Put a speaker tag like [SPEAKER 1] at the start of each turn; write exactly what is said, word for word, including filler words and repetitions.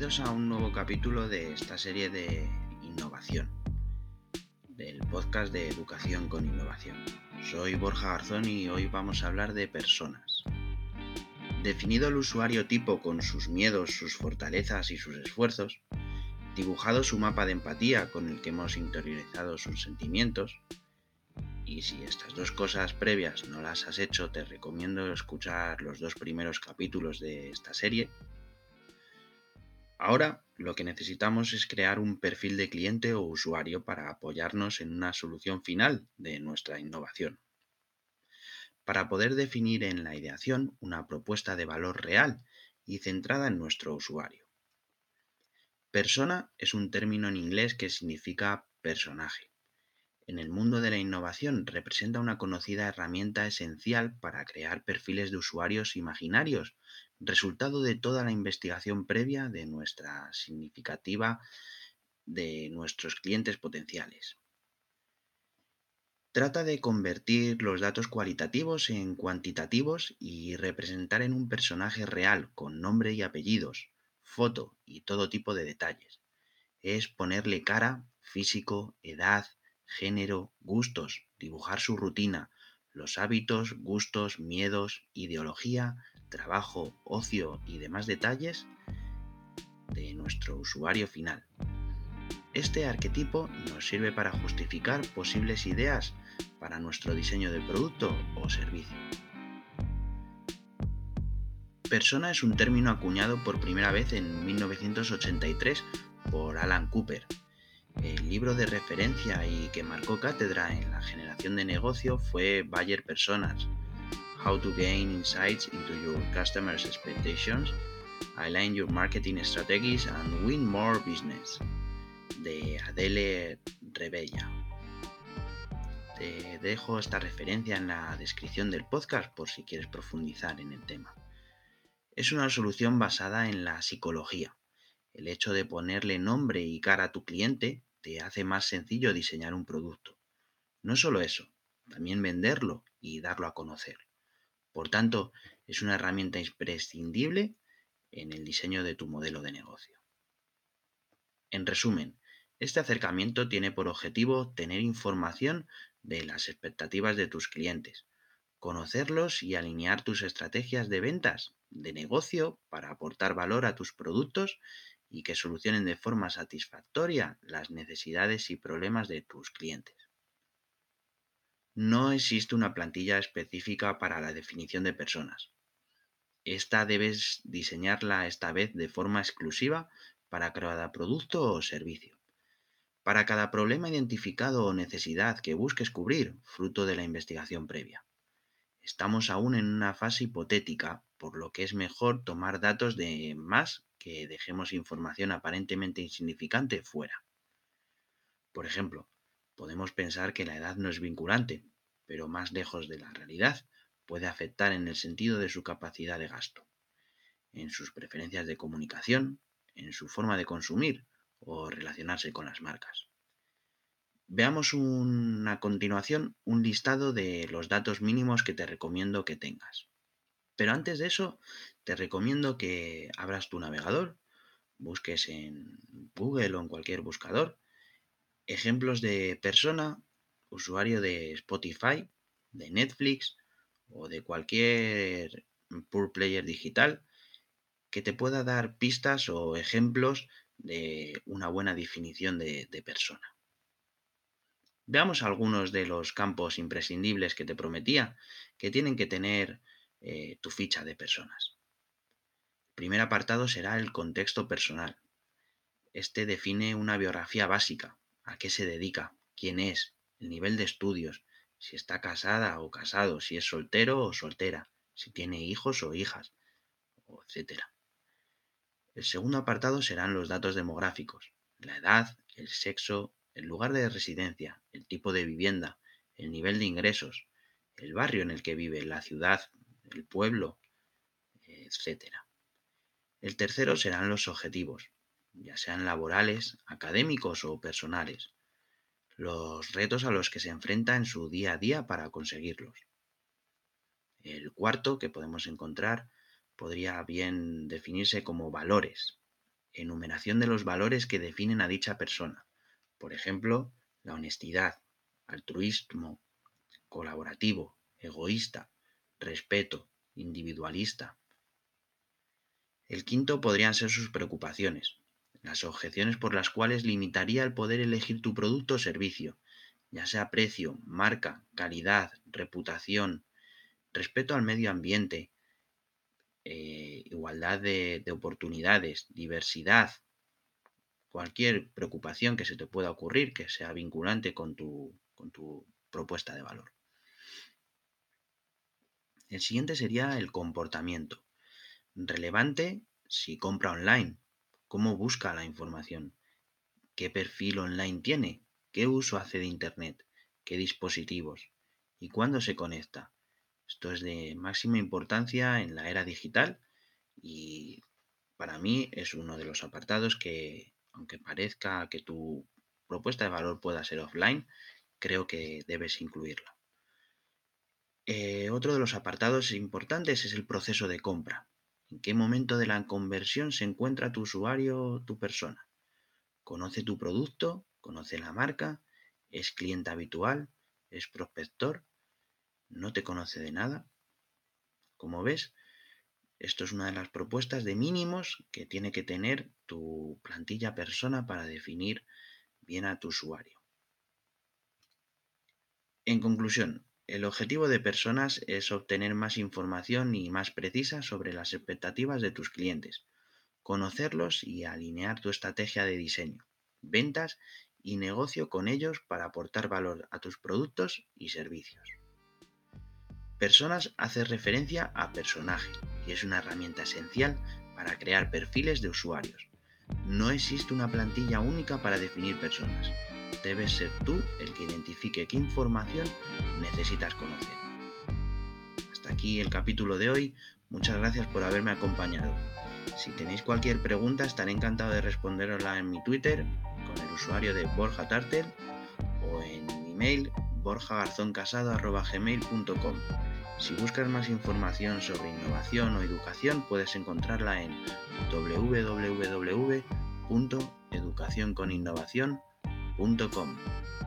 [SPEAKER 1] Bienvenidos a un nuevo capítulo de esta serie de innovación, del podcast de Educación con Innovación. Soy Borja Garzón y hoy vamos a hablar de personas. Definido el usuario tipo con sus miedos, sus fortalezas y sus esfuerzos, dibujado su mapa de empatía con el que hemos interiorizado sus sentimientos, y si estas dos cosas previas no las has hecho, te recomiendo escuchar los dos primeros capítulos de esta serie. Ahora lo que necesitamos es crear un perfil de cliente o usuario para apoyarnos en una solución final de nuestra innovación. Para poder definir en la ideación una propuesta de valor real y centrada en nuestro usuario. Persona es un término en inglés que significa personaje. En el mundo de la innovación representa una conocida herramienta esencial para crear perfiles de usuarios imaginarios, resultado de toda la investigación previa de nuestra significativa de nuestros clientes potenciales. Trata de convertir los datos cualitativos en cuantitativos y representar en un personaje real con nombre y apellidos, foto y todo tipo de detalles. Es ponerle cara, físico, edad, género, gustos, dibujar su rutina, los hábitos, gustos, miedos, ideología, trabajo, ocio y demás detalles de nuestro usuario final. Este arquetipo nos sirve para justificar posibles ideas para nuestro diseño de producto o servicio. Persona es un término acuñado por primera vez en mil novecientos ochenta y tres por Alan Cooper. El libro de referencia y que marcó cátedra en la generación de negocio fue Buyer Personas, How to Gain Insights into Your Customers' Expectations, Align Your Marketing Strategies and Win More Business, de Adele Rebella. Te dejo esta referencia en la descripción del podcast por si quieres profundizar en el tema. Es una solución basada en la psicología. El hecho de ponerle nombre y cara a tu cliente te hace más sencillo diseñar un producto. No solo eso, también venderlo y darlo a conocer. Por tanto, es una herramienta imprescindible en el diseño de tu modelo de negocio. En resumen, este acercamiento tiene por objetivo tener información de las expectativas de tus clientes, conocerlos y alinear tus estrategias de ventas, de negocio, para aportar valor a tus productos y que solucionen de forma satisfactoria las necesidades y problemas de tus clientes. No existe una plantilla específica para la definición de personas. Esta debes diseñarla esta vez de forma exclusiva para cada producto o servicio. Para cada problema identificado o necesidad que busques cubrir, fruto de la investigación previa. Estamos aún en una fase hipotética, por lo que es mejor tomar datos de más que dejemos información aparentemente insignificante fuera. Por ejemplo, podemos pensar que la edad no es vinculante, pero más lejos de la realidad, puede afectar en el sentido de su capacidad de gasto, en sus preferencias de comunicación, en su forma de consumir o relacionarse con las marcas. Veamos un, a continuación un listado de los datos mínimos que te recomiendo que tengas. Pero antes de eso, te recomiendo que abras tu navegador, busques en Google o en cualquier buscador ejemplos de persona, usuario de Spotify, de Netflix o de cualquier pure player digital que te pueda dar pistas o ejemplos de una buena definición de, de persona. Veamos algunos de los campos imprescindibles que te prometía que tienen que tener eh, tu ficha de personas. El primer apartado será el contexto personal. Este define una biografía básica, a qué se dedica, quién es, el nivel de estudios, si está casada o casado, si es soltero o soltera, si tiene hijos o hijas, etcétera. El segundo apartado serán los datos demográficos, la edad, el sexo, el lugar de residencia, el tipo de vivienda, el nivel de ingresos, el barrio en el que vive, la ciudad, el pueblo, etcétera. El tercero serán los objetivos, ya sean laborales, académicos o personales, los retos a los que se enfrenta en su día a día para conseguirlos. El cuarto que podemos encontrar podría bien definirse como valores, enumeración de los valores que definen a dicha persona. Por ejemplo, la honestidad, altruismo, colaborativo, egoísta, respeto, individualista. El quinto podrían ser sus preocupaciones, las objeciones por las cuales limitaría el poder elegir tu producto o servicio, ya sea precio, marca, calidad, reputación, respeto al medio ambiente, eh, igualdad de, de oportunidades, diversidad, cualquier preocupación que se te pueda ocurrir que sea vinculante con tu, con tu propuesta de valor. El siguiente sería el comportamiento. Relevante si compra online, cómo busca la información, qué perfil online tiene, qué uso hace de Internet, qué dispositivos y cuándo se conecta. Esto es de máxima importancia en la era digital y para mí es uno de los apartados que, aunque parezca que tu propuesta de valor pueda ser offline, creo que debes incluirla. Eh, otro de los apartados importantes es el proceso de compra. ¿En qué momento de la conversión se encuentra tu usuario o tu persona? ¿Conoce tu producto? ¿Conoce la marca? ¿Es cliente habitual? ¿Es prospector? ¿No te conoce de nada? Como ves, esto es una de las propuestas de mínimos que tiene que tener tu plantilla persona para definir bien a tu usuario. En conclusión, el objetivo de personas es obtener más información y más precisa sobre las expectativas de tus clientes, conocerlos y alinear tu estrategia de diseño, ventas y negocio con ellos para aportar valor a tus productos y servicios. Personas hace referencia a personaje y es una herramienta esencial para crear perfiles de usuarios. No existe una plantilla única para definir personas. Debes ser tú el que identifique qué información necesitas conocer. Hasta aquí el capítulo de hoy. Muchas gracias por haberme acompañado. Si tenéis cualquier pregunta, estaré encantado de responderosla en mi Twitter con el usuario de Borja Tartel o en mi email borja garzón casado arroba gmail punto com. Si buscas más información sobre innovación o educación, puedes encontrarla en doble u doble u doble u punto educación con innovación punto com.